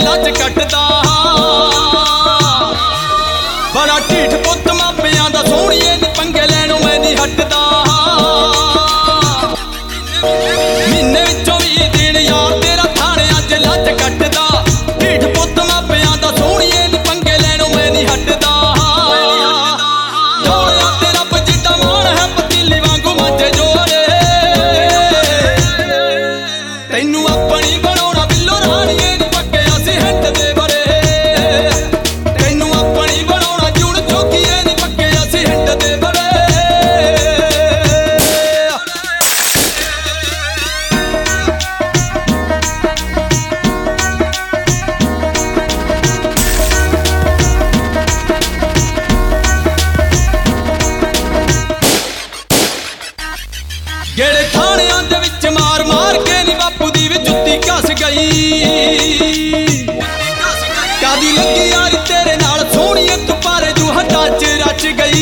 लच कटदा बड़ा ढीठ पुत मापियां दा सोहणीए नी पंगे लैणों मैं नहीं हटदा महीने विचों 20 दिन यार तेरा थाणियां च लच कटदा ढीठ पुत मापियां दा सोहणीए नी पंगे लैणों मैं नहीं हटदा दौड़िया तेरा जिड्डा मान है पतीली वांगू मांझे जोरे तैनू अपनी बनाउणा बिल्लो राणीए नी पक्के असीं हिंट दे बरे तैनू अपनी बनाउणा जूण चौकीए नी पक्के असीं हिंट दे बरे गेड़े थाणियां दे विच मार मार के नी बापू दी भी जुत्ती घस गई कादी लगी यार तेरे नाल सोहणीए तू पारे जू हड्डां च रच गई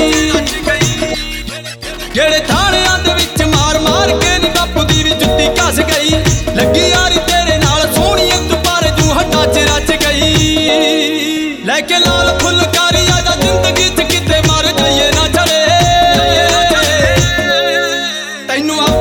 गेड़े थाणियां दे विच मार मार के नी बापू दी भी जुत्ती घस गई लगी यार तेरे नाल सोहणीए तू पारे जू हड्डां च रच गई लैके लाल फुलकारी आजा जिंदगी च किते मर जाइए ना चले तैनू